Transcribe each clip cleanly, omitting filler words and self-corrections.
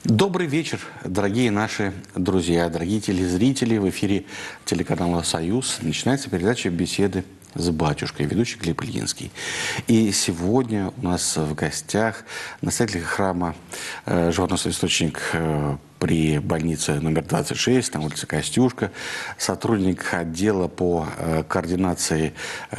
Добрый вечер, дорогие наши друзья, дорогие телезрители. В эфире телеканала «Союз» начинается передача «Беседы с батюшкой», ведущий Глеб Ильинский. И сегодня у нас в гостях настоятель храма «Животный источник» при больнице номер 26, на улице Костюшка, сотрудник отдела по координации,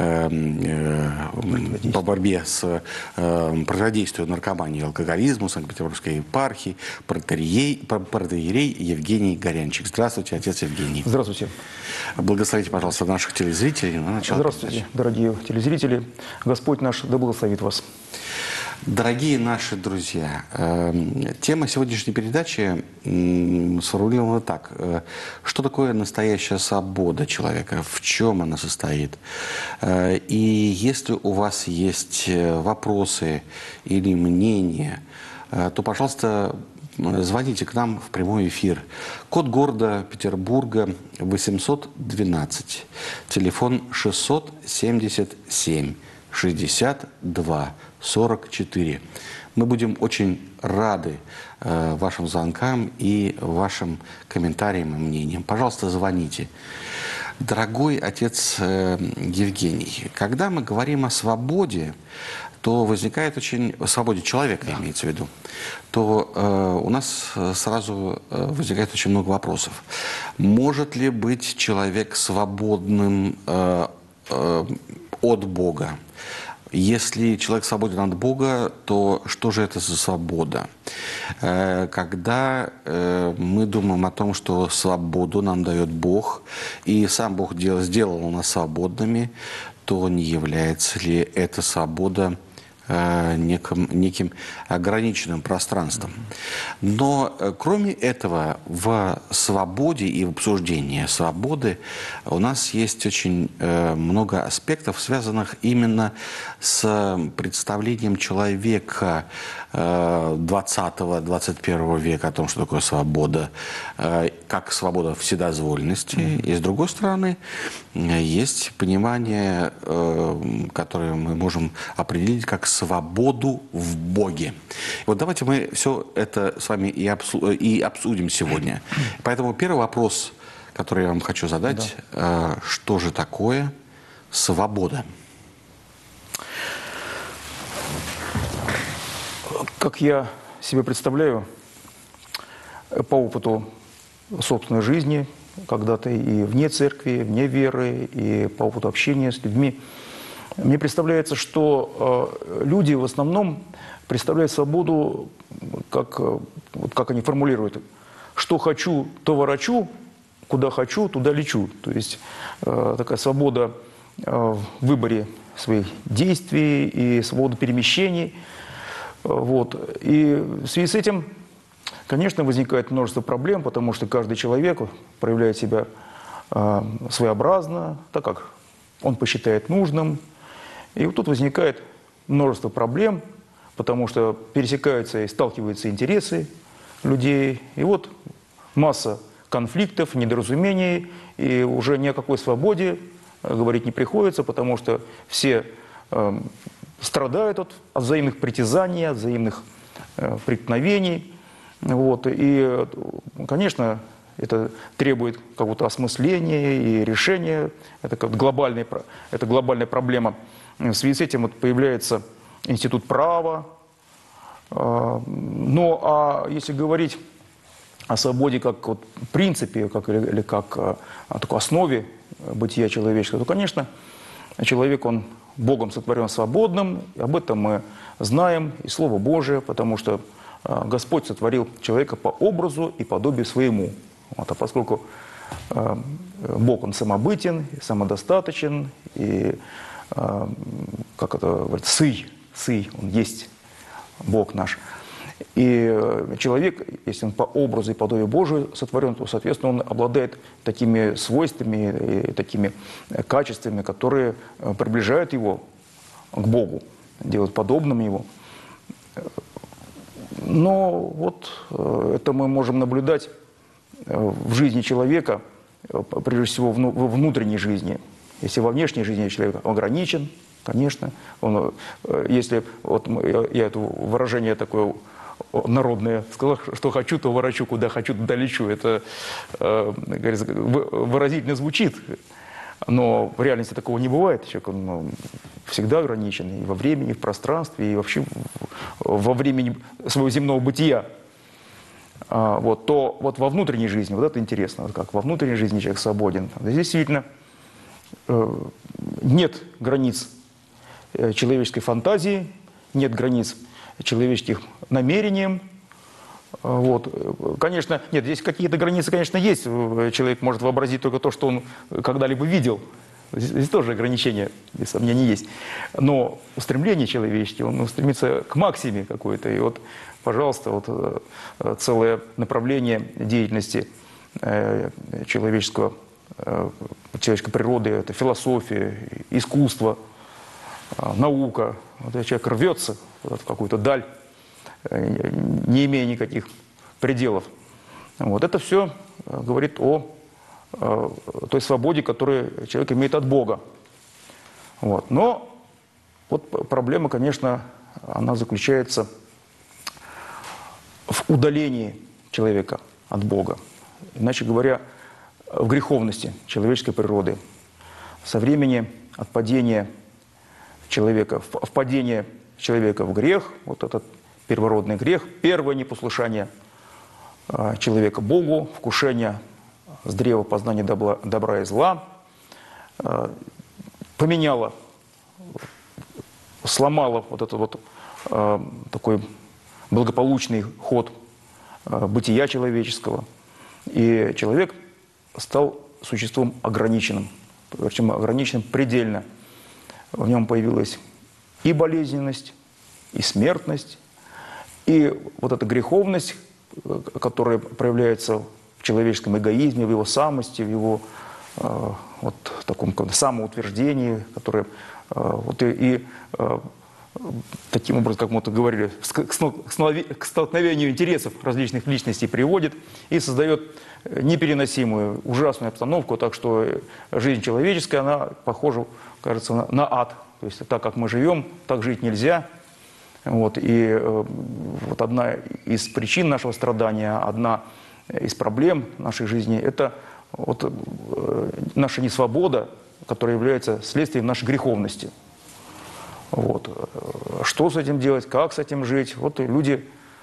по борьбе с противодействию наркомании и алкоголизму Санкт-Петербургской епархии, протоиерей Евгений Горянчик. Здравствуйте, отец Евгений. Здравствуйте. Благословите, пожалуйста, наших телезрителей на начало Здравствуйте, передачи. дорогие телезрители. Господь наш да благословит вас. Дорогие наши друзья, тема сегодняшней передачи сформулирована так. Что такое настоящая свобода человека? В чем она состоит? И если у вас есть вопросы или мнения, то, пожалуйста, звоните к нам в прямой эфир. Код города Петербурга 812. Телефон 677 62 44. Мы будем очень рады вашим звонкам и вашим комментариям и мнениям. Пожалуйста, звоните. Дорогой отец Евгений, когда мы говорим о свободе, то возникает о свободе человека, имеется в виду, то у нас сразу возникает очень много вопросов. Может ли быть человек свободным от Бога? Если человек свободен от Бога, то что же это за свобода? Когда мы думаем о том, что свободу нам дает Бог, и сам Бог сделал нас свободными, то не является ли эта свобода неким ограниченным пространством? Но кроме этого, в свободе и в обсуждении свободы у нас есть очень много аспектов, связанных именно с представлением человека 20-21 века о том, что такое свобода, как свобода вседозволенности. И с другой стороны, есть понимание, которое мы можем определить как свободу в Боге. Вот давайте мы все это с вами и обсудим сегодня. Поэтому первый вопрос, который я вам хочу задать, что же такое свобода? Как я себе представляю, по опыту собственной жизни, когда-то и вне церкви, вне веры, и по опыту общения с людьми, мне представляется, что люди в основном представляют свободу, как они формулируют, что хочу, то ворочу, куда хочу, туда лечу. То есть такая свобода в выборе своих действий и свобода перемещений. Вот. И в связи с этим, конечно, возникает множество проблем, потому что каждый человек проявляет себя своеобразно, так как он посчитает нужным. И вот тут возникает множество проблем, потому что пересекаются и сталкиваются интересы людей. И вот масса конфликтов, недоразумений, и уже ни о какой свободе говорить не приходится, потому что все страдают от взаимных притязаний, от взаимных преткновений. Вот. И, конечно, это требует какого-то осмысления и решения. Это как глобальная проблема. В связи с этим появляется институт права. Но если говорить о свободе как принципе, или как о такой основе бытия человеческого, то, конечно, человек, он Богом сотворен свободным, и об этом мы знаем, и Слово Божие, потому что Господь сотворил человека по образу и подобию своему. Вот, а поскольку Бог, он самобытен, самодостаточен, и, как это говорится, сый, он есть Бог наш. И человек, если он по образу и подобию Божию сотворен, то, соответственно, он обладает такими свойствами и такими качествами, которые приближают его к Богу, делают подобным его. Но вот это мы можем наблюдать в жизни человека, прежде всего во внутренней жизни. Если во внешней жизни человек ограничен, конечно, если я это выражение такое народное. Сказал, что хочу, то ворочу, куда хочу, туда лечу. Это, говорится, выразительно звучит, но в реальности такого не бывает. Человек он всегда ограничен и во времени, и в пространстве, и вообще во времени своего земного бытия. Вот, то вот во внутренней жизни, вот это интересно, вот как во внутренней жизни человек свободен. Здесь действительно нет границ человеческой фантазии, нет границ человеческих намерениям. Вот. Конечно, нет, здесь какие-то границы, конечно, есть. Человек может вообразить только то, что он когда-либо видел. Здесь тоже ограничения, без сомнений, есть. Но устремление человеческое, он стремится к максиме какой-то. И вот, пожалуйста, вот целое направление деятельности человеческой природы, это философия, искусство, наука. Вот человек рвется в какую-то даль, не имея никаких пределов. Вот это все говорит о той свободе, которую человек имеет от Бога. Вот. Но вот проблема, конечно, она заключается в удалении человека от Бога. Иначе говоря, в греховности человеческой природы. Со времени отпадения человека, впадения человека в грех, вот этот первородный грех, первое непослушание человека Богу, вкушение с древа познания добра и зла, поменяло, сломало вот этот вот такой благополучный ход бытия человеческого. И человек стал существом ограниченным, причем ограниченным предельно. В нем появилась и болезненность, и смертность, и вот эта греховность, которая проявляется в человеческом эгоизме, в его самости, в его вот таком самоутверждении, которое вот таким образом, как мы это говорили, к столкновению интересов различных личностей приводит и создает непереносимую, ужасную обстановку, так что жизнь человеческая, она похожа, кажется, на ад. То есть так, как мы живем, так жить нельзя. Вот, и вот одна из причин нашего страдания, одна из проблем нашей жизни – это вот наша несвобода, которая является следствием нашей греховности. Вот. Что с этим делать, как с этим жить? Вот и люди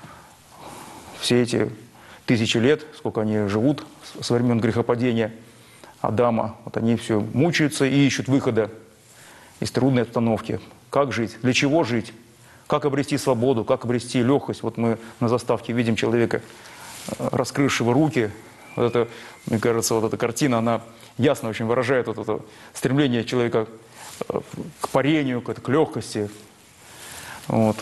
все эти тысячи лет, сколько они живут со времен грехопадения Адама, вот они все мучаются и ищут выхода из трудной обстановки. Как жить? Для чего жить? Как обрести свободу? Как обрести легкость? Вот мы на заставке видим человека, раскрывшего руки. Вот это, мне кажется, вот эта картина, она ясно очень выражает вот это стремление человека к парению, к легкости. Вот,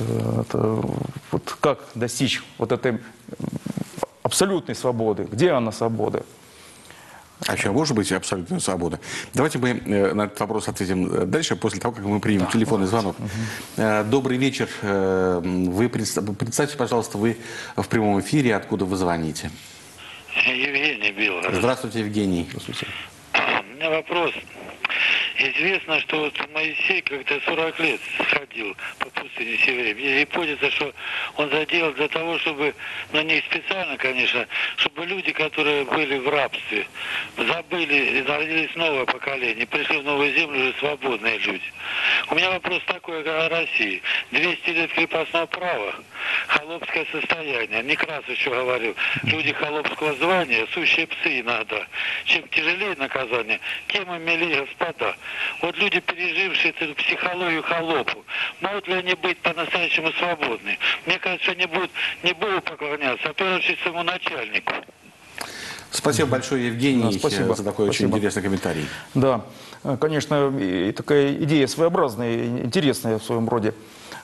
вот как достичь вот этой абсолютной свободы? Где она, свобода? А еще может быть абсолютная свобода? Давайте мы на этот вопрос ответим дальше, после того, как мы примем телефонный звонок. Добрый вечер. Вы представьте, пожалуйста, вы в прямом эфире, откуда вы звоните. Евгений Белгород. Здравствуйте, Евгений. Здравствуйте. У меня вопрос. Известно, что вот Моисей как-то 40 лет ходил по пустыне Севрем. И гипотеза, что он заделал для того, чтобы, но не специально, конечно, чтобы люди, которые были в рабстве, забыли, и родились новое поколение, пришли в новую землю уже свободные люди. У меня вопрос такой о России. 200 лет крепостного права, холопское состояние. Некрас еще говорил, люди холопского звания, сущие псы иногда. Чем тяжелее наказание, тем и милее господа. Вот люди, пережившие эту психологию холопу, могут ли они быть по-настоящему свободны? Мне кажется, они будут не Богу поклоняться, а в первую очередь своему начальнику. Спасибо большое, Евгений, спасибо. за такой очень интересный комментарий. Да, конечно, и такая идея своеобразная, интересная в своем роде.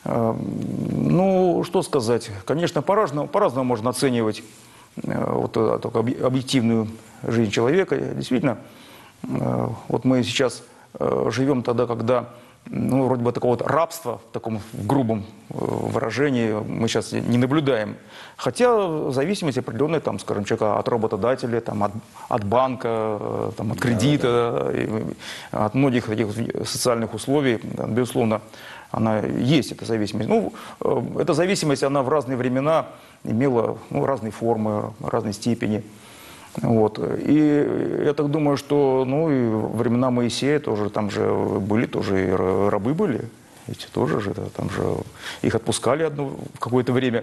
Ну, что сказать, конечно, по-разному можно оценивать вот такую объективную жизнь человека. Действительно, вот мы сейчас живем тогда, когда, ну, вроде бы такого вот рабства, в таком грубом выражении, мы сейчас не наблюдаем. Хотя зависимость определенная, там, скажем, человека от работодателя, там, от банка, там, от кредита, от многих таких социальных условий, безусловно, Она есть, эта зависимость. Ну, эта зависимость, она в разные времена имела разные формы, разной степени. Вот. И я так думаю, что ну, и во времена Моисея тоже, там же были, тоже и рабы были. Эти тоже же, там же их отпускали в какое-то время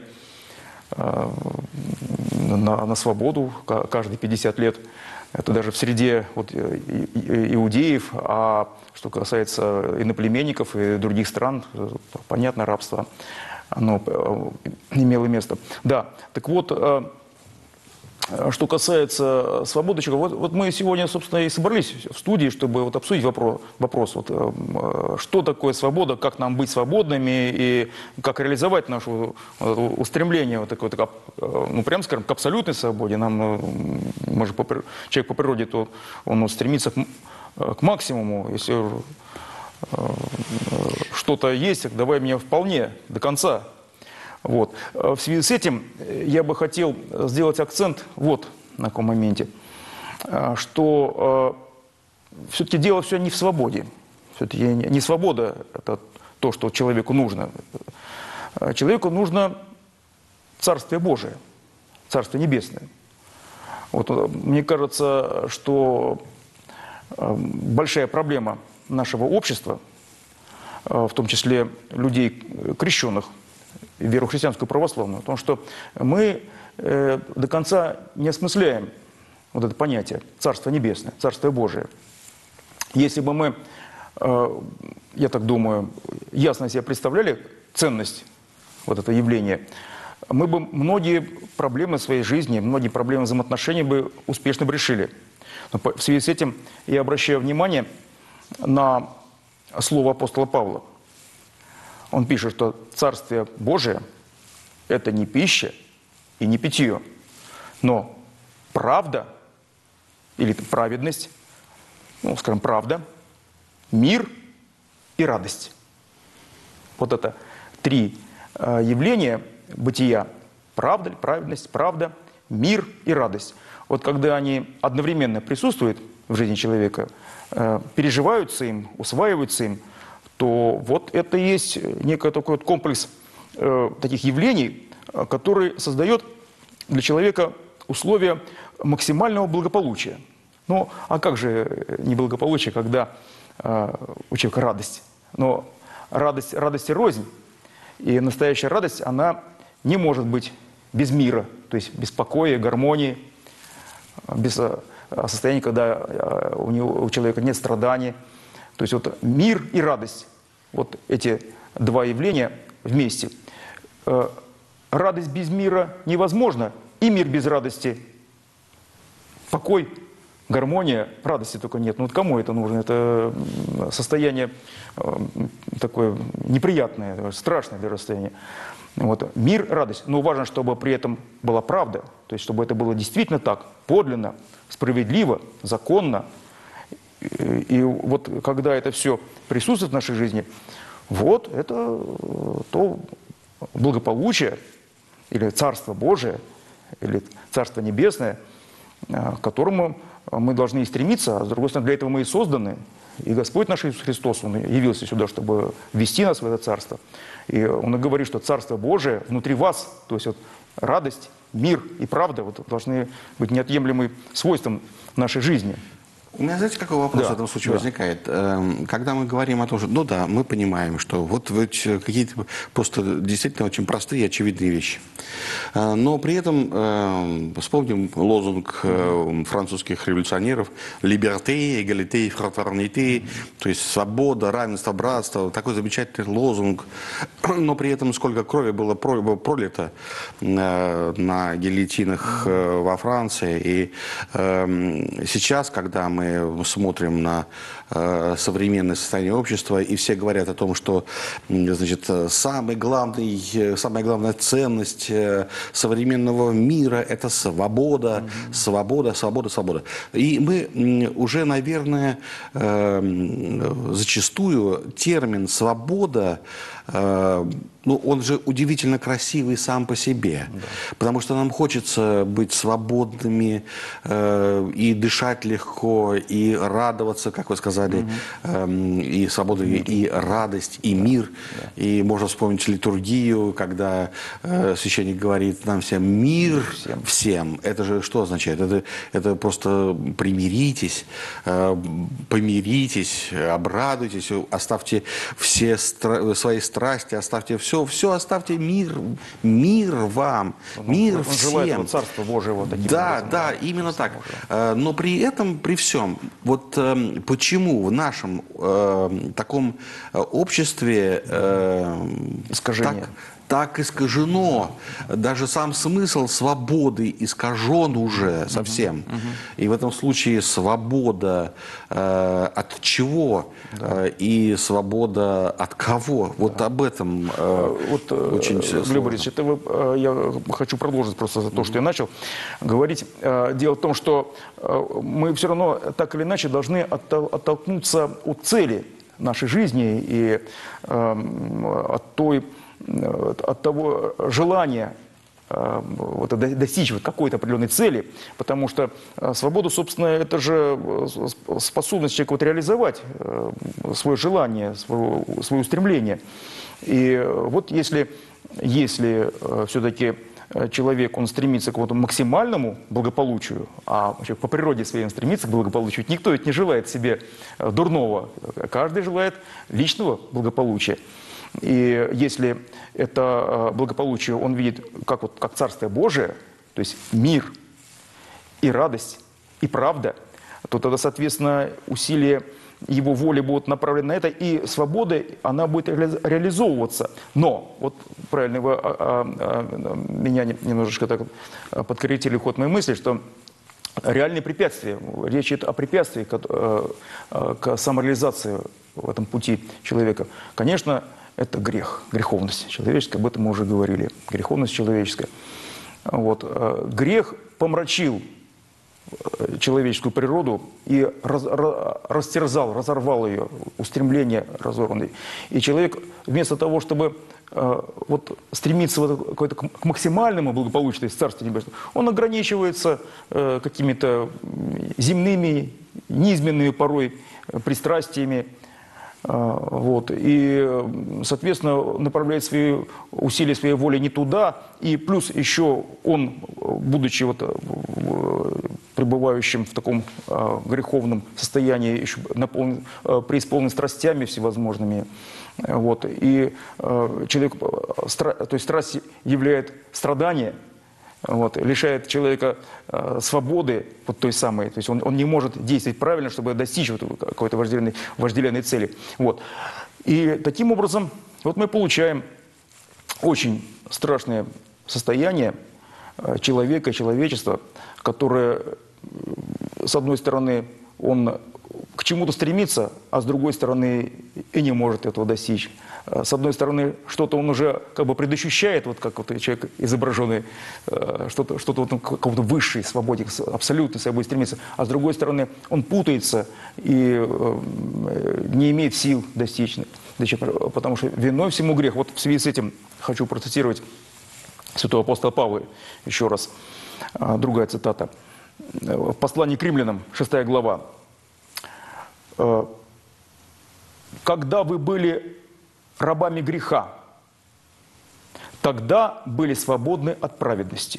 на свободу каждые 50 лет. Это даже в среде вот, иудеев, а что касается иноплеменников и других стран, понятно, рабство оно имело место. Да, так вот, что касается свободы человека, вот мы сегодня, собственно, и собрались в студии, чтобы вот обсудить вопрос вот, что такое свобода, как нам быть свободными и как реализовать наше устремление, вот такое, ну, прямо скажем, к абсолютной свободе. Мы же человек по природе, то он стремится к максимуму. Если что-то есть, давай меня вполне, до конца. Вот. В связи с этим я бы хотел сделать акцент вот на каком моменте, что все-таки дело все не в свободе. Все-таки не свобода – это то, что человеку нужно. Человеку нужно Царствие Божие, Царствие Небесное. Вот, мне кажется, что большая проблема нашего общества, в том числе людей крещенных, веру христианскую православную, потому что мы до конца не осмысляем вот это понятие Царство Небесное, Царствие Божие. Если бы мы, я так думаю, ясно себе представляли ценность вот этого явления, мы бы многие проблемы своей жизни, многие проблемы взаимоотношений бы успешно бы решили. Но в связи с этим я обращаю внимание на слово апостола Павла. Он пишет, что Царствие Божие – это не пища и не питье, но правда или праведность, ну, скажем, правда, мир и радость. Вот это три явления бытия – правда, праведность, правда, мир и радость. Вот когда они одновременно присутствуют в жизни человека, переживаются им, усваиваются им, то вот это и есть некий такой вот комплекс таких явлений, который создает для человека условия максимального благополучия. Ну, а как же неблагополучие, когда у человека радость? Но радость и рознь. И настоящая радость, она не может быть без мира, то есть без покоя, гармонии, без состояния, когда у человека нет страданий. То есть вот мир и радость, вот эти два явления вместе. Радость без мира невозможна, и мир без радости. Покой, гармония, радости только нет. Ну вот кому это нужно? Это состояние такое неприятное, страшное для состояния. Вот. Мир, радость. Но важно, чтобы при этом была правда, то есть чтобы это было действительно так, подлинно, справедливо, законно. И вот когда это все присутствует в нашей жизни, вот это то благополучие, или Царство Божие, или Царство Небесное, к которому мы должны и стремиться, а с другой стороны, для этого мы и созданы. И Господь наш Иисус Христос, Он явился сюда, чтобы ввести нас в это Царство. И Он и говорит, что Царство Божие внутри вас, то есть вот радость, мир и правда вот, должны быть неотъемлемым свойством нашей жизни. У меня, знаете, какой вопрос в этом случае возникает? Когда мы говорим о том, что, ну да, мы понимаем, что вот какие-то просто действительно очень простые и очевидные вещи. Но при этом вспомним лозунг французских революционеров «Liberté, égalité, fraternité», то есть свобода, равенство, братство, такой замечательный лозунг. Но при этом сколько крови было пролито на гильотинах во Франции. И сейчас, когда мы смотрим на современное состояние общества, и все говорят о том, что, значит, самая главная ценность современного мира – это свобода, свобода, свобода, свобода. И мы уже, наверное, зачастую термин «свобода» ну, он же удивительно красивый сам по себе, потому что нам хочется быть свободными и дышать легко, и радоваться, как вы сказали, и свобода, и радость, и мир. И можно вспомнить литургию, когда священник говорит нам всем «мир всем». Это же что означает? Это просто примиритесь, помиритесь, обрадуйтесь, оставьте все свои страсти, оставьте все оставьте, мир вам, мир всем. Он желает Царства Божьего таким образом. Да, именно так. Но при этом, при всем, вот почему в нашем таком обществе так искажено, даже сам смысл свободы искажен уже совсем. И в этом случае свобода от чего и свобода от кого? Вот об этом очень сложно. Глеб Борисович, я хочу продолжить просто за то, что я начал говорить. Дело в том, что мы все равно так или иначе должны оттолкнуться от цели нашей жизни и от того желания достичь какой-то определенной цели, потому что свобода, собственно, это же способность человека реализовать свое желание, свое устремление. И вот если все-таки человек, он стремится к какому-то максимальному благополучию, а человек по природе своей он стремится к благополучию, никто ведь не желает себе дурного, каждый желает личного благополучия. И если это благополучие он видит как Царствие Божие, то есть мир и радость и правда, то тогда, соответственно, усилия его воли будут направлены на это, и свобода, она будет реализовываться. Но, вот правильно вы меня немножечко так подкорректировали ход моей мысли, что реальные препятствия, речь идет о препятствии к самореализации в этом пути человека. Конечно, это грех, греховность человеческая, об этом мы уже говорили, греховность человеческая. Вот. Грех помрачил человеческую природу и растерзал, разорвал ее, устремления разорванные. И человек вместо того, чтобы стремиться к максимальному благополучию, то есть Царствия Небесного, он ограничивается какими-то земными, низменными порой пристрастиями. И, соответственно, направляет свои усилия, своей воли не туда. И плюс еще он, будучи пребывающим в таком греховном состоянии, еще преисполнен страстями всевозможными. И человек, то есть страсть являет страдание, лишает человека свободы той самой, то есть он не может действовать правильно, чтобы достичь какой-то вожделенной цели. И таким образом мы получаем очень страшное состояние человека, человечества, которое, с одной стороны, он к чему-то стремится, а с другой стороны и не может этого достичь. С одной стороны, что-то он уже предощущает, как человек изображенный, что-то к какой-то высшей свободе, к абсолютной свободе стремится, а с другой стороны, он путается и не имеет сил достичь, потому что виной всему грех. В связи с этим хочу процитировать святого апостола Павла еще раз, другая цитата. В послании к римлянам, 6 глава. «Когда вы были рабами греха, тогда были свободны от праведности.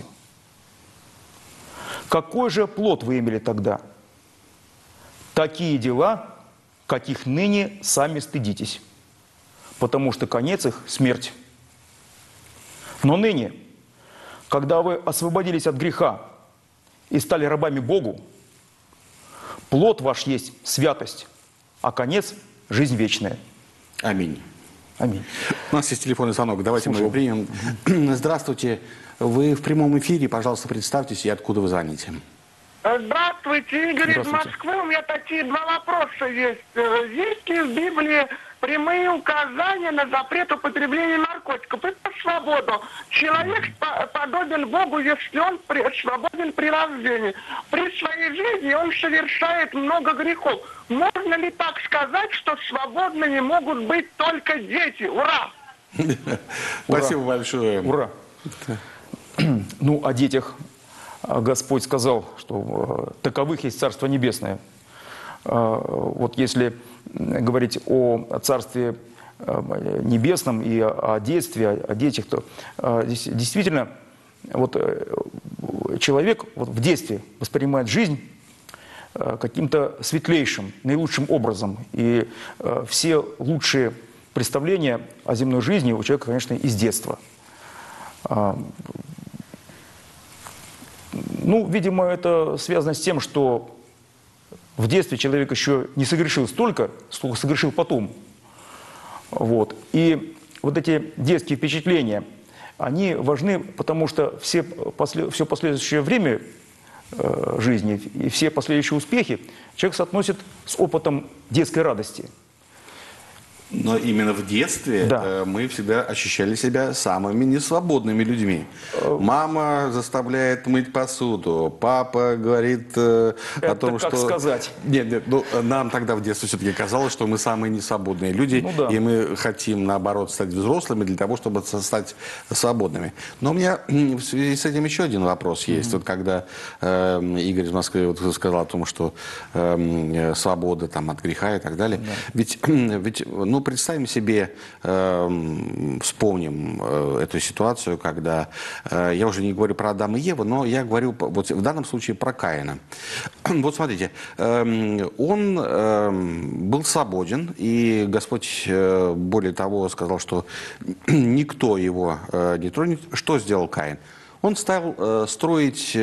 Какой же плод вы имели тогда? Такие дела, каких ныне сами стыдитесь, потому что конец их – смерть. Но ныне, когда вы освободились от греха и стали рабами Богу, плод ваш есть святость, а конец – жизнь вечная». Аминь. Аминь. У нас есть телефонный звонок, давайте мы его примем. Здравствуйте, вы в прямом эфире, пожалуйста, представьтесь и откуда вы звоните. Здравствуйте, Игорь из Москвы. У меня такие два вопроса есть. Есть ли в Библии прямые указания на запрет употребления наркотиков? Это свободу. Человек подобен Богу, если он свободен при рождении. При своей жизни он совершает много грехов. Можно ли так сказать, что свободными могут быть только дети? Ура! Спасибо большое. Ура! Ну, о детях Господь сказал, что таковых есть Царство Небесное. Вот если говорить о Царстве Небесном и о детстве, о детях, то действительно вот человек вот в детстве воспринимает жизнь каким-то светлейшим, наилучшим образом. И все лучшие представления о земной жизни у человека, конечно, из детства. Ну, видимо, это связано с тем, что в детстве человек еще не согрешил столько, сколько согрешил потом. Вот. И вот эти детские впечатления, они важны, потому что все последующее время жизни и все последующие успехи человек соотносит с опытом детской радости. Но именно в детстве мы всегда ощущали себя самыми несвободными людьми. Мама заставляет мыть посуду, папа говорит о том, что... как сказать? Нет, ну, нам тогда в детстве все-таки казалось, что мы самые несвободные люди, Ну, да. и мы хотим, наоборот, стать взрослыми для того, чтобы стать свободными. Но у меня в связи с этим еще один вопрос есть. Вот когда Игорь из Москвы вот сказал о том, что свобода там, от греха и так далее. Да. Ведь ну, представим себе, вспомним эту ситуацию, когда, я уже не говорю про Адама и Еву, но я говорю вот в данном случае про Каина. Вот смотрите, он был свободен, и Господь, более того, сказал, что никто его не тронет. Что сделал Каин? Он стал строить...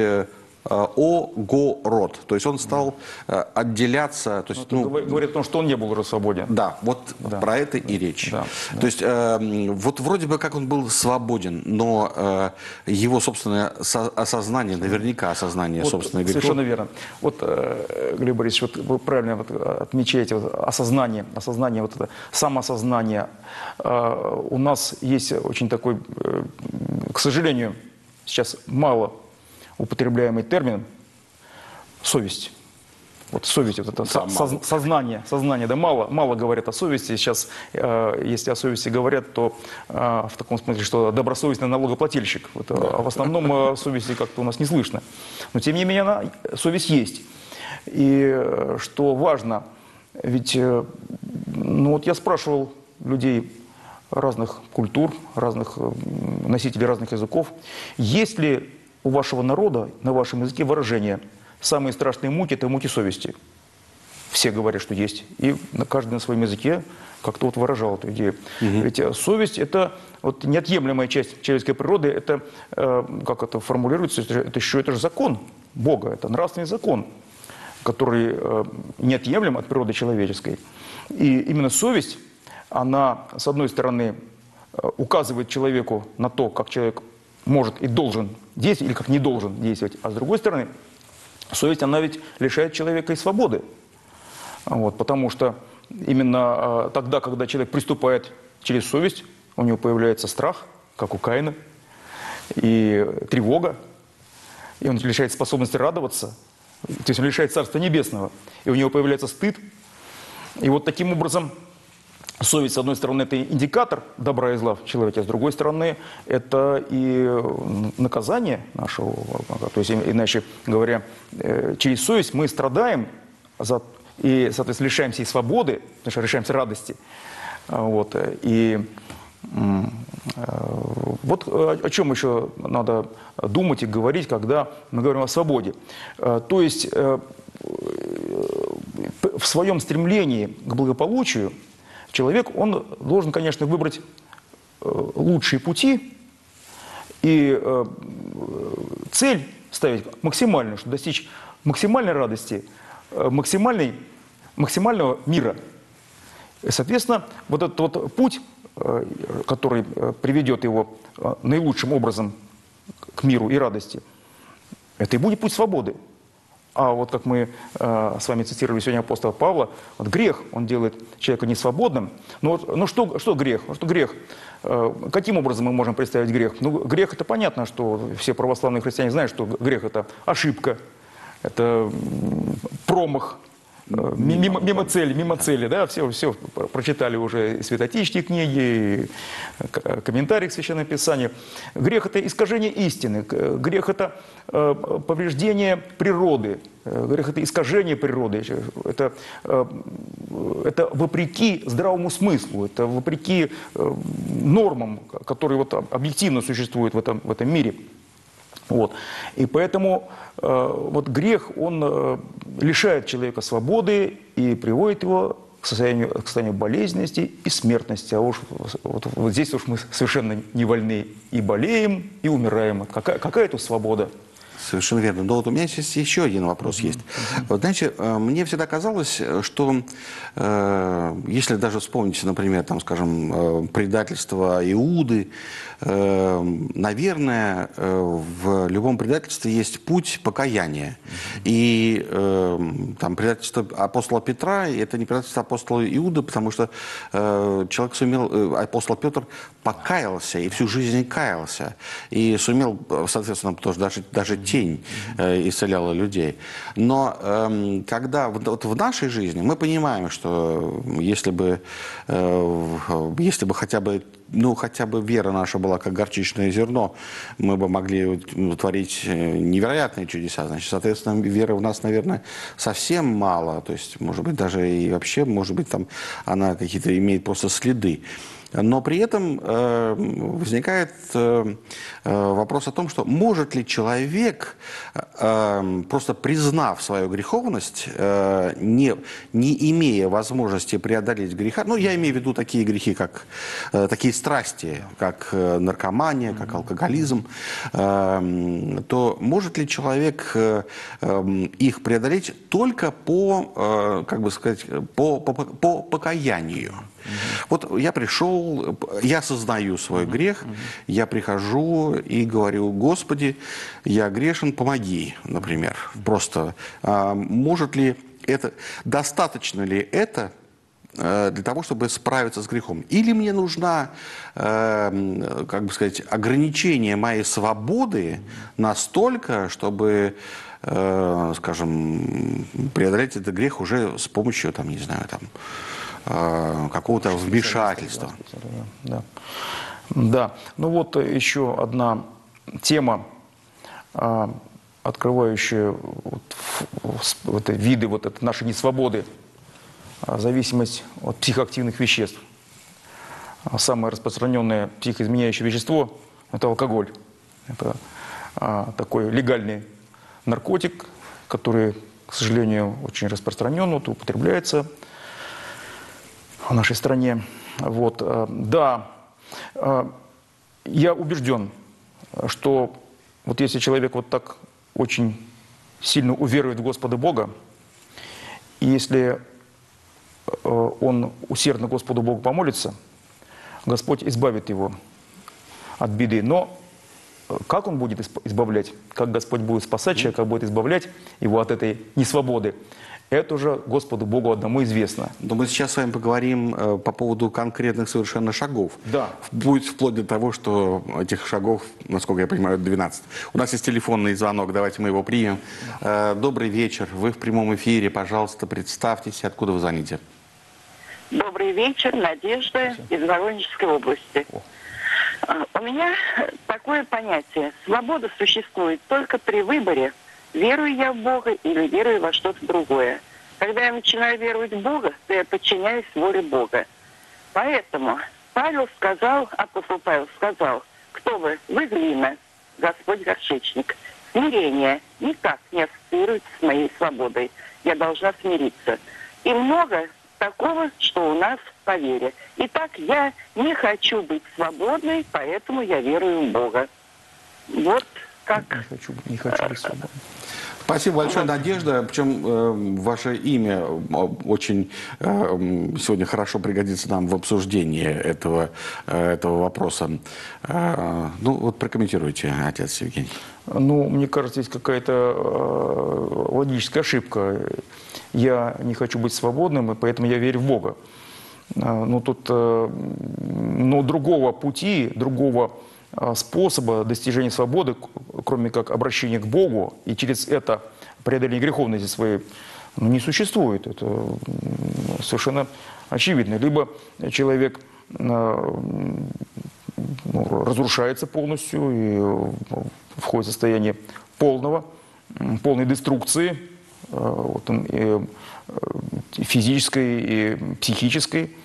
огород. То есть он стал отделяться. То есть, говорит о том, что он не был уже свободен. Да, вот про это и речь. Да. То есть вот вроде бы как он был свободен, но его собственное осознание, наверняка осознание вот, собственной грехов. Совершенно верно. Вот, Глеб Борисович, вот вы правильно вот отмечаете вот, осознание, вот это самоосознание. У нас есть очень такой, к сожалению, сейчас мало употребляемый термин совесть. Вот совесть, вот это сознание, да, мало говорят о совести. Сейчас, если о совести говорят, то в таком смысле, что добросовестный налогоплательщик. Вот, да. А в основном о совести как-то у нас не слышно. Но тем не менее, совесть есть. И что важно, ведь, ну вот я спрашивал людей разных культур, разных носителей разных языков, есть ли у вашего народа, на вашем языке выражение «самые страшные муки – это муки совести». Все говорят, что есть. И каждый на своем языке как-то вот выражал эту идею. Ведь совесть – это вот неотъемлемая часть человеческой природы. Это, как это формулируется, это же закон Бога, это нравственный закон, который неотъемлем от природы человеческой. И именно совесть, она, с одной стороны, указывает человеку на то, как человек может и должен действовать, или как не должен действовать. А с другой стороны, совесть, она ведь лишает человека и свободы. Вот, потому что именно тогда, когда человек приступает через совесть, у него появляется страх, как у Каина, и тревога, и он лишает способности радоваться, то есть он лишает Царства Небесного, и у него появляется стыд. И вот таким образом совесть, с одной стороны, это индикатор добра и зла в человеке, а с другой стороны, это и наказание нашего. То есть, иначе говоря, через совесть мы страдаем и, соответственно, лишаемся и свободы, потому что лишаемся радости. Вот. И вот о чем еще надо думать и говорить, когда мы говорим о свободе. То есть в своем стремлении к благополучию человек, он должен, конечно, выбрать лучшие пути и цель ставить максимальную, чтобы достичь максимальной радости, максимального мира. И, соответственно, вот этот вот путь, который приведет его наилучшим образом к миру и радости, это и будет путь свободы. А вот как мы с вами цитировали сегодня апостола Павла, вот грех, он делает человека несвободным. Ну что грех? Что грех? Каким образом мы можем представить грех? Ну, грех – это понятно, что все православные христиане знают, что грех – это ошибка, это промах, мимо цели, да, все прочитали уже и святотечные книги, и комментарии к Священному Писанию. Грех – это искажение истины, грех – это повреждение природы, грех – это искажение природы, это вопреки здравому смыслу, это вопреки нормам, которые вот объективно существуют в этом мире. Вот. И поэтому вот грех, он лишает человека свободы и приводит его к состоянию болезненности и смертности. А уж вот здесь уж мы совершенно не вольны и болеем, и умираем. Какая тут свобода? Совершенно верно. Но вот у меня сейчас еще один вопрос есть. Вот, знаете, мне всегда казалось, что если даже вспомнить, например, там, скажем, предательство Иуды, наверное, в любом предательстве есть путь покаяния. И там предательство апостола Петра, это не предательство апостола Иуды, потому что человек сумел, апостол Петр покаялся и всю жизнь каялся. И сумел, соответственно, тоже даже тень исцеляла людей. Но когда вот в нашей жизни мы понимаем, что если бы хотя бы вера наша была как горчичное зерно, мы бы могли творить невероятные чудеса. Значит, соответственно, веры у нас, наверное, совсем мало. То есть, может быть, даже и вообще, может быть, там она какие-то имеет просто следы. Но при этом возникает вопрос о том, что может ли человек, просто признав свою греховность, не имея возможности преодолеть греха, ну, я имею в виду такие грехи, как такие страсти, как наркомания, как алкоголизм, то может ли человек их преодолеть только по, как бы сказать, по покаянию? Вот я пришел, я осознаю свой грех, я прихожу и говорю: Господи, я грешен, помоги, например. Просто может ли это, достаточно ли это для того, чтобы справиться с грехом? Или мне нужна, как бы сказать, ограничение моей свободы настолько, чтобы, скажем, преодолеть этот грех уже с помощью, там, не знаю, там, какого-то вмешательства. Да. Ну вот еще одна тема, открывающая виды нашей несвободы, зависимость от психоактивных веществ. Самое распространенное психоизменяющее вещество – это алкоголь. Это такой легальный наркотик, который, к сожалению, очень распространен, употребляется в нашей стране. Вот. Да, я убежден, что вот если человек вот так очень сильно уверует в Господа Бога, и если он усердно Господу Богу помолится, Господь избавит его от беды. Но как Он будет избавлять, как Господь будет спасать человека, как будет избавлять его от этой несвободы, это уже Господу Богу одному известно. Но мы сейчас с вами поговорим по поводу конкретных совершенно шагов. Да. Будет вплоть до того, что этих шагов, насколько я понимаю, 12. У нас есть телефонный звонок, давайте мы его примем. Добрый вечер, вы в прямом эфире, пожалуйста, представьтесь, откуда вы звоните. Добрый вечер, Надежда из Воронежской области. У меня такое понятие: свобода существует только при выборе, верую я в Бога или верую во что-то другое. Когда я начинаю веровать в Бога, то я подчиняюсь воле Бога. Поэтому апостол Павел сказал: кто вы? Вы глина, Господь горшечник. Смирение никак не ассоциируется с моей свободой. Я должна смириться. И много такого, что у нас по вере. Итак, я не хочу быть свободной, поэтому я верую в Бога. Вот как... Не хочу быть свободной. Спасибо большое, Надежда. Причем ваше имя очень сегодня хорошо пригодится нам в обсуждении этого вопроса. Ну, вот прокомментируйте, отец Евгений. Ну, мне кажется, есть какая-то логическая ошибка. Я не хочу быть свободным, и поэтому я верю в Бога. Но другого пути, другого способа достижения свободы, кроме как обращения к Богу и через это преодоление греховности своей, не существует. Это совершенно очевидно. Либо человек разрушается полностью и входит в состояние полной деструкции, физической и психической.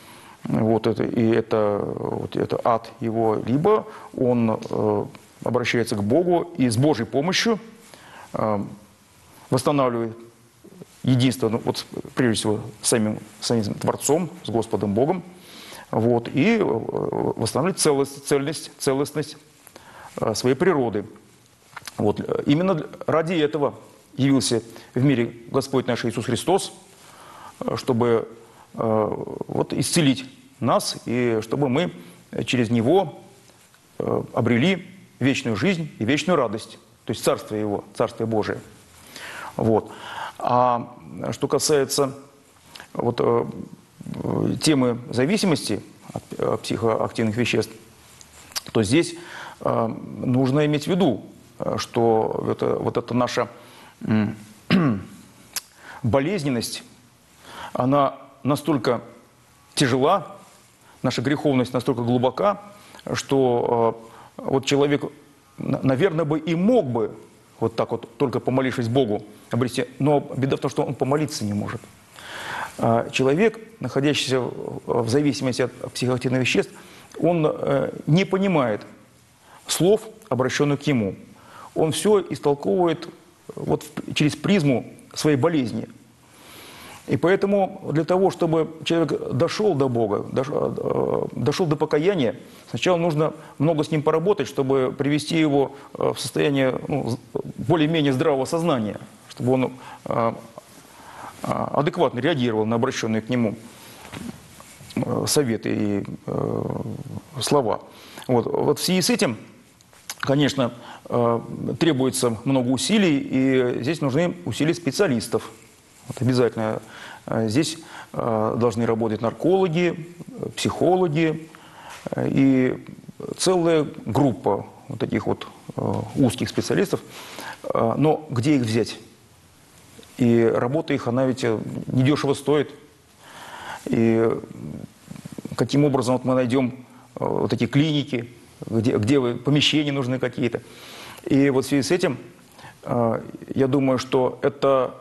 Это ад его. Либо он обращается к Богу и с Божьей помощью восстанавливает единство, прежде всего, самим Творцом, с Господом Богом, и восстанавливает целостность своей природы. Именно ради этого явился в мире Господь наш Иисус Христос, чтобы исцелить нас, и чтобы мы через Него обрели вечную жизнь и вечную радость, то есть Царство Его, Царство Божие. А что касается темы зависимости от психоактивных веществ, то здесь нужно иметь в виду, что эта наша болезненность, она настолько тяжела, наша греховность настолько глубока, что человек, наверное, бы и мог бы только помолившись Богу, обрести, но беда в том, что он помолиться не может. Человек, находящийся в зависимости от психоактивных веществ, он не понимает слов, обращенных к нему. Он все истолковывает через призму своей болезни. И поэтому для того, чтобы человек дошел до Бога, дошел до покаяния, сначала нужно много с ним поработать, чтобы привести его в состояние более-менее здравого сознания, чтобы он адекватно реагировал на обращенные к нему советы и слова. В связи с этим, конечно, требуется много усилий, и здесь нужны усилия специалистов. Обязательно здесь должны работать наркологи, психологи и целая группа таких узких специалистов. Но где их взять? И работа их, она ведь недешево стоит. И каким образом мы найдем такие клиники, где помещения нужны какие-то. И в связи с этим я думаю, что это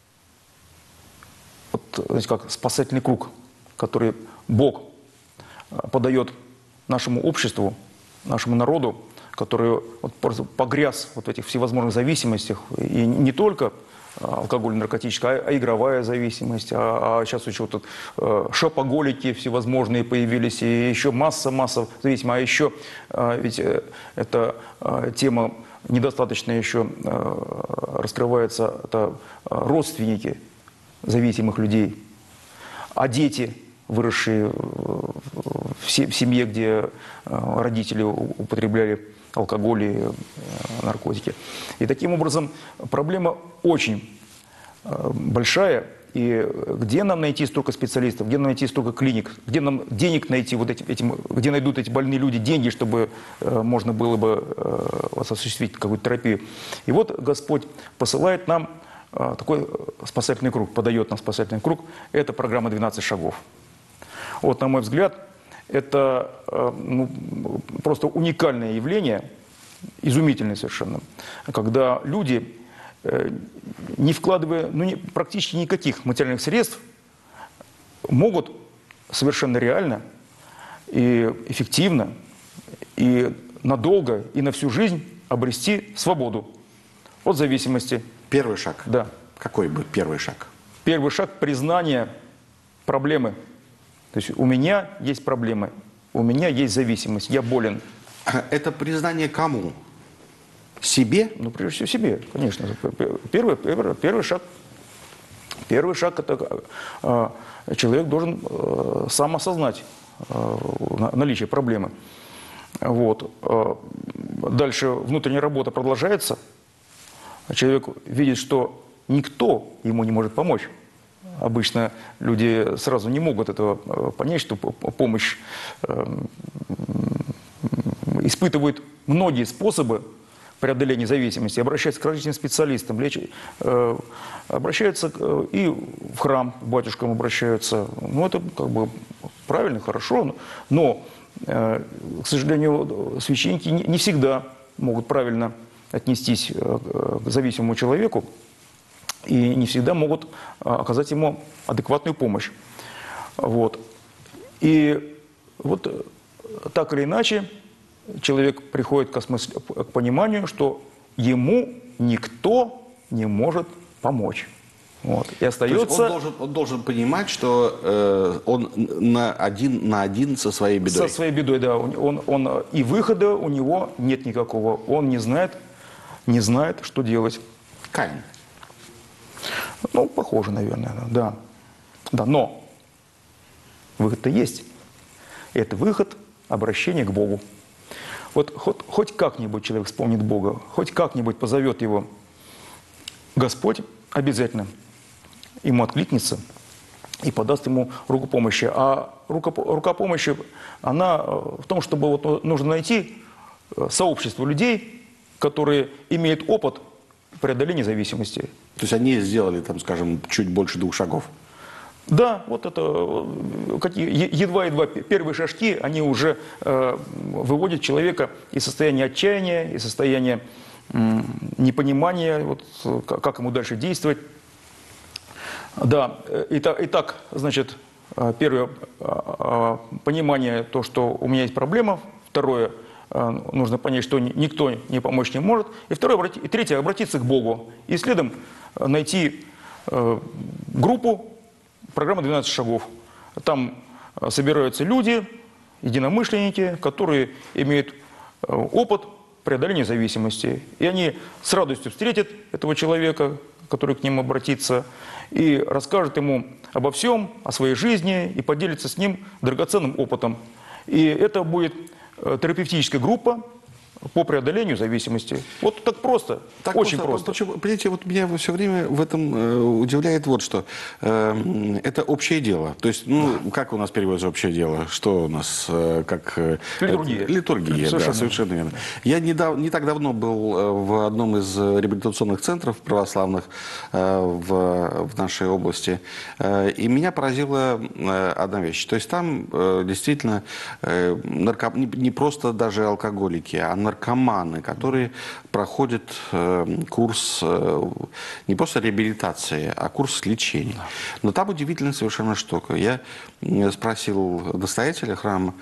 как спасательный круг, который Бог подает нашему обществу, нашему народу, который просто погряз в этих всевозможных зависимостях, и не только алкогольно-наркотическая, а игровая зависимость, а сейчас еще шопоголики всевозможные появились, и еще масса зависимых, а еще ведь эта тема недостаточно еще раскрывается, это родственники зависимых людей, а дети, выросшие в семье, где родители употребляли алкоголь и наркотики. И таким образом проблема очень большая. И где нам найти столько специалистов, где нам найти столько клиник, где нам денег найти, где найдут эти больные люди деньги, чтобы можно было бы осуществить какую-то терапию. И Господь посылает нам такой спасательный круг, подает нам спасательный круг. Это программа «12 шагов». На мой взгляд, это просто уникальное явление, изумительное совершенно, когда люди, не вкладывая практически никаких материальных средств, могут совершенно реально и эффективно, и надолго, и на всю жизнь обрести свободу от зависимости. Первый шаг? Да. Какой бы первый шаг? Первый шаг – признание проблемы. То есть у меня есть проблемы, у меня есть зависимость, я болен. Это признание кому? Себе? Прежде всего себе, конечно. Первый шаг. Первый шаг – это человек должен сам осознать наличие проблемы. Дальше внутренняя работа продолжается. Человек видит, что никто ему не может помочь. Обычно люди сразу не могут этого понять, что помощь испытывают многие способы преодоления зависимости, обращаются к различным специалистам, обращаются и в храм, к батюшкам обращаются. Ну, это как бы правильно, хорошо, но, к сожалению, священники не всегда могут правильно отнестись к зависимому человеку и не всегда могут оказать ему адекватную помощь. Вот. И вот так или иначе человек приходит к пониманию, что ему никто не может помочь. Вот. И остается... Он должен понимать, что он на один со своей бедой. Со своей бедой, да. И выхода у него нет никакого. Он не знает, что делать. Каин. Ну, похоже, наверное, да. Да, но выход-то есть. Это выход обращения к Богу. Вот хоть как-нибудь человек вспомнит Бога, хоть как-нибудь позовет его Господь, обязательно ему откликнется и подаст ему руку помощи. А рука помощи, она в том, чтобы вот нужно найти сообщество людей, которые имеют опыт преодоления зависимости. То есть они сделали, там, скажем, чуть больше 2 шагов. Да, вот это едва-едва первые шажки, они уже выводят человека из состояния отчаяния, из состояния непонимания, вот, как ему дальше действовать. Да, итак, значит, первое понимание, то, что у меня есть проблема. Второе, нужно понять, что никто не помочь не может. И третье, обратиться к Богу. И следом найти группу, программа «12 шагов». Там собираются люди, единомышленники, которые имеют опыт преодоления зависимости. И они с радостью встретят этого человека, который к ним обратится, и расскажут ему обо всем, о своей жизни, и поделятся с ним драгоценным опытом. И это будет терапевтическая группа по преодолению зависимости. Вот так просто, очень просто. Понимаете, вот меня все время в этом удивляет вот что. Это общее дело. То есть, ну, как у нас переводится общее дело? Что у нас как... Литургия. Литургия, совершенно. Да, совершенно верно. Я не так давно был в одном из реабилитационных центров православных в нашей области, и меня поразила одна вещь. То есть там действительно не просто даже алкоголики, а наркоманы, которые проходят курс не просто реабилитации, а курс лечения. Но там удивительная совершенно штука. Я спросил настоятеля храма,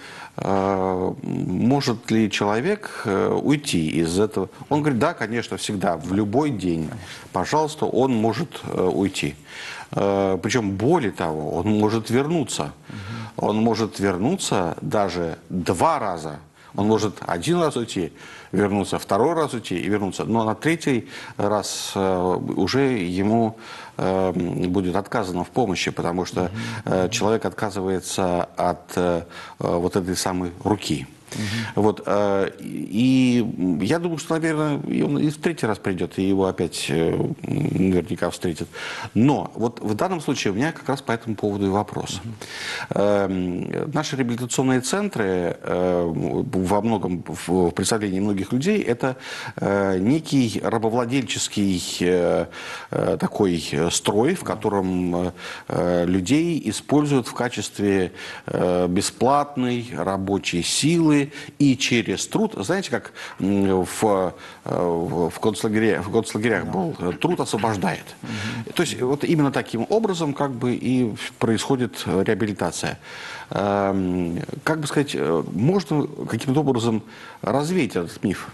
может ли человек уйти из этого. Он говорит, да, конечно, всегда, в любой день, пожалуйста, он может уйти. Причем, более того, он может вернуться. Он может вернуться даже 2 раза. Он может 1 раз уйти, вернуться, 2 раз уйти и вернуться. Но на 3-й раз уже ему будет отказано в помощи, потому что человек отказывается от вот этой самой руки. Вот, и я думаю, что, наверное, он и в 3-й раз придет, и его опять наверняка встретят. Но вот в данном случае у меня как раз по этому поводу и вопрос. Наши реабилитационные центры во многом, в представлении многих людей, это некий рабовладельческий такой строй, в котором людей используют в качестве бесплатной рабочей силы, и через труд, знаете, как в концлагерях был, труд освобождает. То есть вот именно таким образом как бы и происходит реабилитация. Как бы сказать, можно каким-то образом развеять этот миф?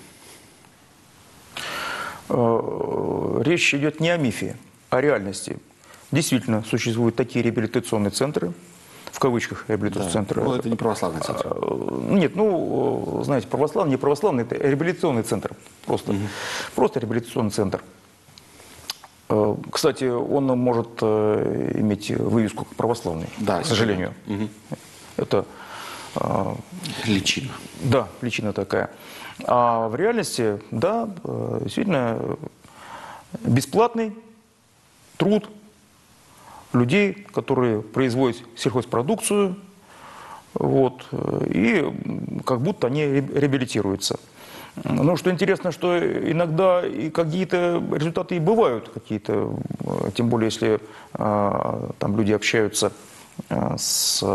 Речь идет не о мифе, а о реальности. Действительно, существуют такие реабилитационные центры, в кавычках реабилитационные центры. Но это не православный центр. Нет, ну, знаете, православный, не православный, это реабилитационный центр. Просто реабилитационный центр. Кстати, он может иметь вывеску православный, да, к сожалению. Это личина. Да, личина такая. А в реальности, да, действительно, бесплатный труд людей, которые производят сельхозпродукцию, вот, и как будто они реабилитируются. Но что интересно, что иногда и какие-то результаты и бывают какие-то, тем более если там люди общаются с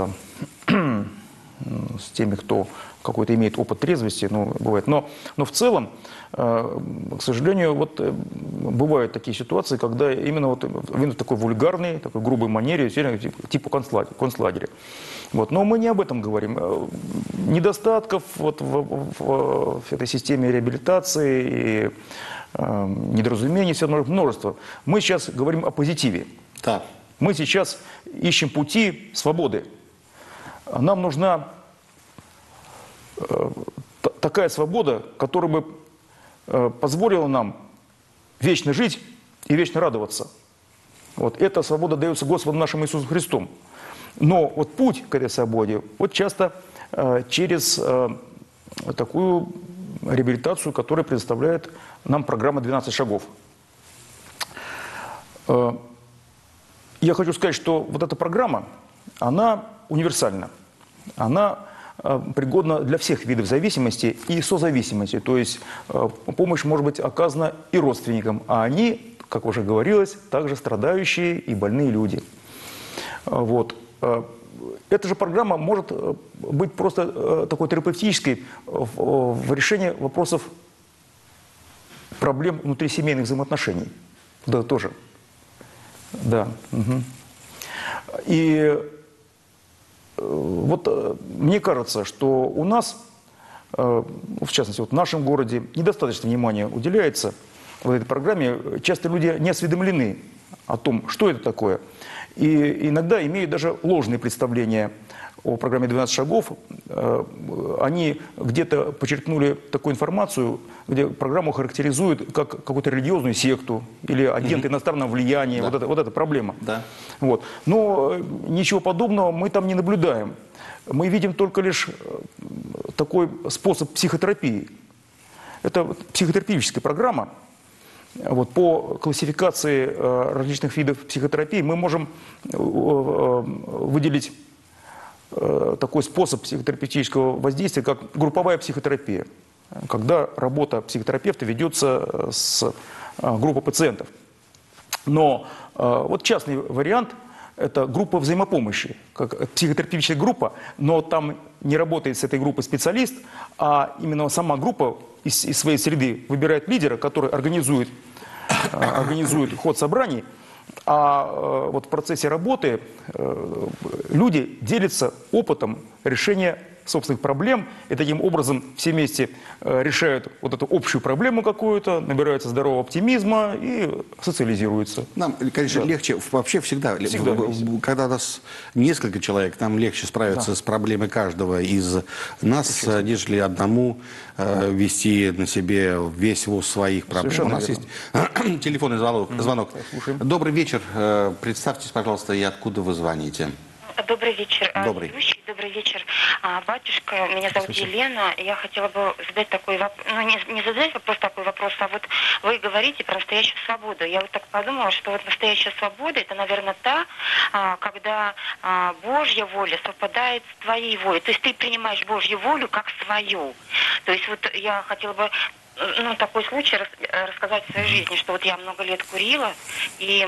теми, кто какой-то имеет опыт трезвости, ну, бывает. Но в целом, к сожалению, вот бывают такие ситуации, когда именно вот в такой вульгарной, такой грубой манере, типа концлагеря. Вот. Но мы не об этом говорим. Недостатков вот в этой системе реабилитации и недоразумений все множество. Мы сейчас говорим о позитиве. Да. Мы сейчас ищем пути свободы. Нам нужна такая свобода, которая бы позволила нам вечно жить и вечно радоваться. Вот эта свобода дается Господом нашим Иисусом Христом. Но вот путь к этой свободе вот часто через такую реабилитацию, которую предоставляет нам программа «12 шагов». Я хочу сказать, что вот эта программа, она универсальна. Она пригодна для всех видов зависимости и созависимости. То есть помощь может быть оказана и родственникам, а они, как уже говорилось, также страдающие и больные люди. Вот. Эта же программа может быть просто такой терапевтической в решении вопросов проблем внутрисемейных взаимоотношений. Да, тоже. Да. Угу. И вот мне кажется, что у нас, в частности, вот в нашем городе, недостаточно внимания уделяется в этой программе. Часто люди не осведомлены о том, что это такое. И иногда имеют даже ложные представления о программе «12 шагов». Они где-то почерпнули такую информацию, где программу характеризуют как какую-то религиозную секту или агент иностранного влияния. Да. Вот эта проблема. Да. Вот. Но ничего подобного мы там не наблюдаем. Мы видим только лишь такой способ психотерапии. Это психотерапевтическая программа. Вот, по классификации различных видов психотерапии мы можем выделить такой способ психотерапевтического воздействия, как групповая психотерапия, когда работа психотерапевта ведется с группой пациентов. Но вот частный вариант – это группа взаимопомощи, как психотерапевтическая группа, но там не работает с этой группой специалист, а именно сама группа из своей среды выбирает лидера, который организует ход собраний, а вот в процессе работы люди делятся опытом решения собственных проблем, и таким образом все вместе решают вот эту общую проблему какую-то, набираются здорового оптимизма и социализируются. Нам, конечно, легче, вообще всегда когда нас несколько человек, нам легче справиться с проблемой каждого из нас, нежели одному вести на себе весь воз своих проблем. Совершенно У нас есть телефонный звонок. Добрый вечер. Представьтесь, пожалуйста, и откуда вы звоните. Добрый вечер. Добрый. Добрый вечер. Батюшка, меня зовут Елена. Я хотела бы задать такой вопрос, ну не задать вопрос, такой вопрос, а вот вы говорите про настоящую свободу. Я вот так подумала, что вот настоящая свобода, это, наверное, та, когда Божья воля совпадает с твоей волей. То есть ты принимаешь Божью волю как свою. То есть вот я хотела бы такой случай рассказать в своей жизни, что вот я много лет курила и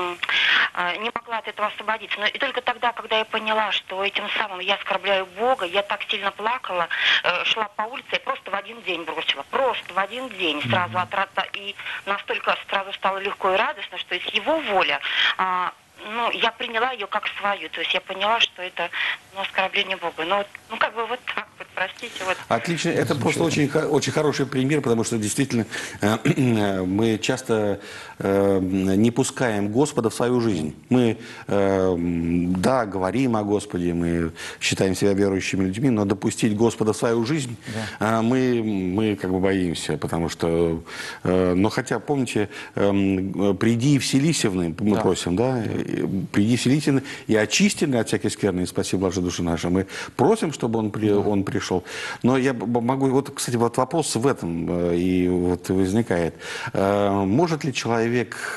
не могла от этого освободиться. Но и только тогда, когда я поняла, что этим самым я оскорбляю Бога, я так сильно плакала, шла по улице и просто в один день бросила. Просто в один день сразу и настолько сразу стало легко и радостно, что есть Его воля. Я приняла ее как свою, то есть я поняла, что это оскорбление Бога. Как бы вот так вот, простите. Вот. Отлично, это просто очень хороший пример, потому что действительно мы часто не пускаем Господа в свою жизнь. Мы, говорим о Господе, мы считаем себя верующими людьми, но допустить Господа в свою жизнь мы как бы боимся, потому что, хотя, помните, приди и вселися в ны, мы просим, приди вселительно и очистительно от всякой скверны, и спаси блажи души наши. Мы просим, чтобы он пришел. Но я могу... Кстати, вопрос в этом и возникает. Может ли человек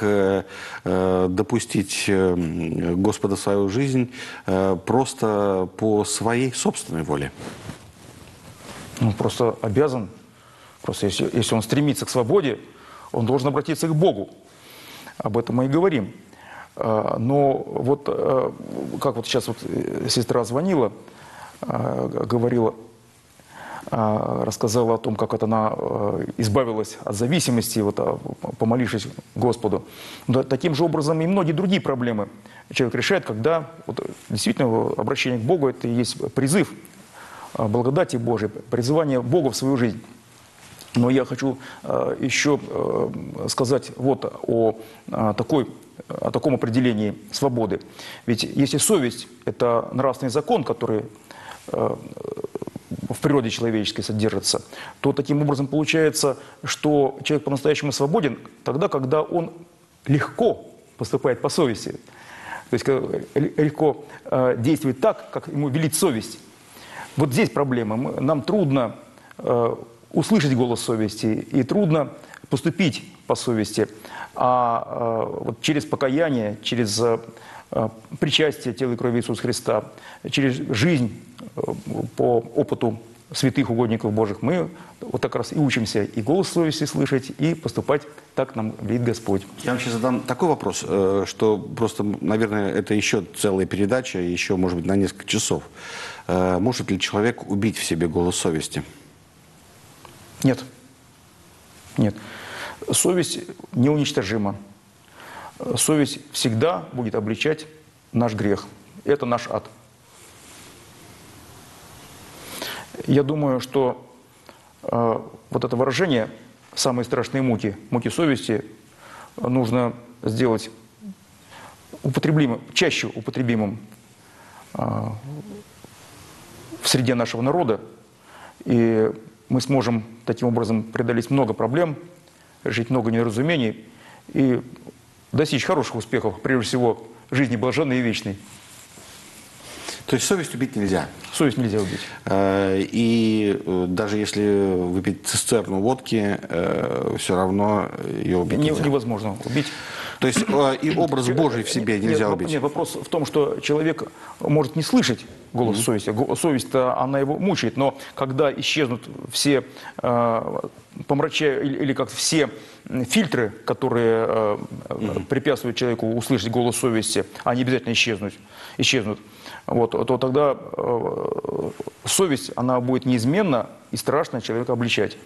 допустить Господа в свою жизнь просто по своей собственной воле? Он просто обязан Просто если он стремится к свободе, он должен обратиться к Богу. Об этом мы и говорим. Но вот, как вот сейчас вот сестра звонила, говорила, рассказала о том, как это она избавилась от зависимости, вот, помолившись Господу. Но таким же образом и многие другие проблемы человек решает, когда вот, действительно обращение к Богу – это и есть призыв благодати Божией, призывание Бога в свою жизнь. Но я хочу еще сказать вот о таком определении свободы. Ведь если совесть – это нравственный закон, который в природе человеческой содержится, то таким образом получается, что человек по-настоящему свободен тогда, когда он легко поступает по совести. То есть легко действует так, как ему велит совесть. Вот здесь проблема. Нам трудно услышать голос совести и трудно поступить по совести. А вот через покаяние, через причастие тела и крови Иисуса Христа, через жизнь по опыту святых угодников Божьих мы вот так раз и учимся и голос совести слышать, и поступать так нам велит Господь. Я вам сейчас задам такой вопрос, что просто, наверное, это еще целая передача, еще, может быть, на несколько часов. Может ли человек убить в себе голос совести? Нет. Нет. Совесть неуничтожима. Совесть всегда будет обличать наш грех. Это наш ад. Я думаю, что вот это выражение «самые страшные муки», муки совести, нужно сделать чаще употребимым в среде нашего народа, и мы сможем таким образом преодолеть много проблем, решить много недоразумений и достичь хороших успехов, прежде всего, жизни блаженной и вечной. То есть совесть убить нельзя? Совесть нельзя убить. И даже если выпить цистерну водки, все равно ее убить нельзя? Невозможно убить. То есть и образ Божий в себе нельзя убить? Нет, вопрос в том, что человек может не слышать голос совести. Совесть-то, она его мучает. Но когда исчезнут все или как все фильтры, которые препятствуют человеку услышать голос совести, они обязательно исчезнут. Вот, то тогда совесть, она будет неизменна и страшно человека обличать.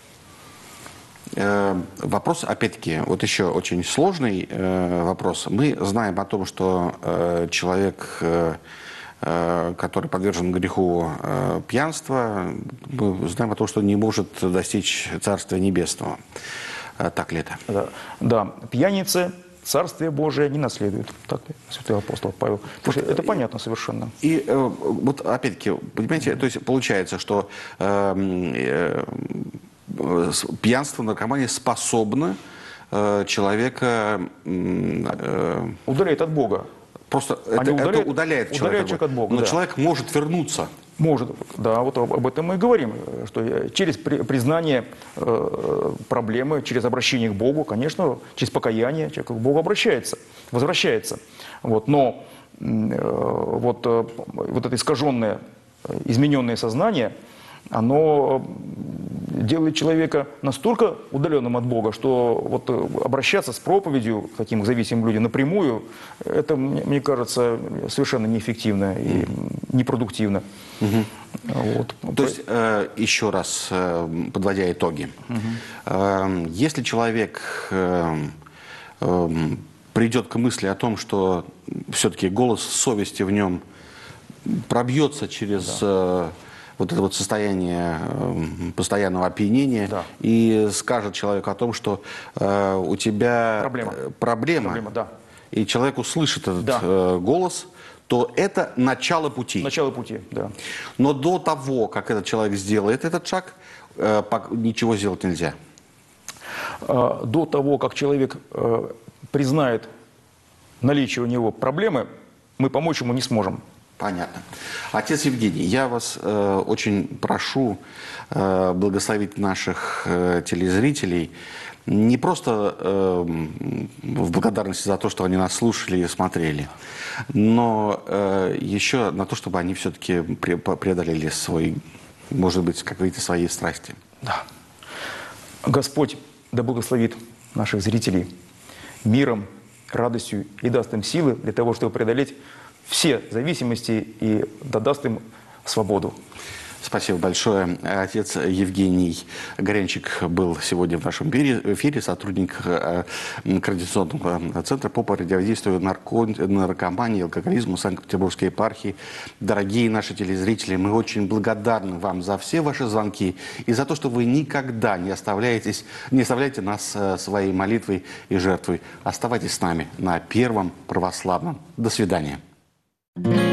Вопрос, опять-таки, вот еще очень сложный вопрос. Мы знаем о том, что человек, который подвержен греху пьянства, мы знаем о том, что не может достичь Царствия Небесного. Так ли это? Да, пьяницы Царствие Божие не наследует. Так святой апостол Павел. Это понятно совершенно. И вот опять-таки, понимаете, то есть получается, что пьянство, наркомания способны человека... удаляет от Бога. Просто это удаляет человека от Бога. Но да. Человек может вернуться. Может, да, вот об этом мы и говорим, что через признание проблемы, через обращение к Богу, конечно, через покаяние человек к Богу обращается, возвращается. Вот, но вот это искаженное, измененное сознание, оно делает человека настолько удаленным от Бога, что вот обращаться с проповедью к таким зависимым людям напрямую, это, мне кажется, совершенно неэффективно и непродуктивно. Угу. Вот. То есть, еще раз, подводя итоги, если человек придет к мысли о том, что все-таки голос совести в нем пробьется через... вот это вот состояние постоянного опьянения, да. И скажет человеку о том, что у тебя проблема да. И человек услышит этот голос, то это начало пути. Начало пути, да. Но до того, как этот человек сделает этот шаг, ничего сделать нельзя. До того, как человек признает наличие у него проблемы, мы помочь ему не сможем. Понятно. Отец Евгений, я вас очень прошу благословить наших телезрителей не просто в благодарности за то, что они нас слушали и смотрели, но еще на то, чтобы они все-таки преодолели свой, может быть, какие-то свои страсти. Да. Господь да благословит наших зрителей миром, радостью и даст им силы для того, чтобы преодолеть все зависимости и да даст им свободу. Спасибо большое. Отец Евгений Горянчик был сегодня в нашем эфире, сотрудник Координационного центра по противодействию наркомании и алкоголизму Санкт-Петербургской епархии. Дорогие наши телезрители, мы очень благодарны вам за все ваши звонки и за то, что вы никогда не оставляете нас своей молитвой и жертвой. Оставайтесь с нами на Первом Православном. До свидания.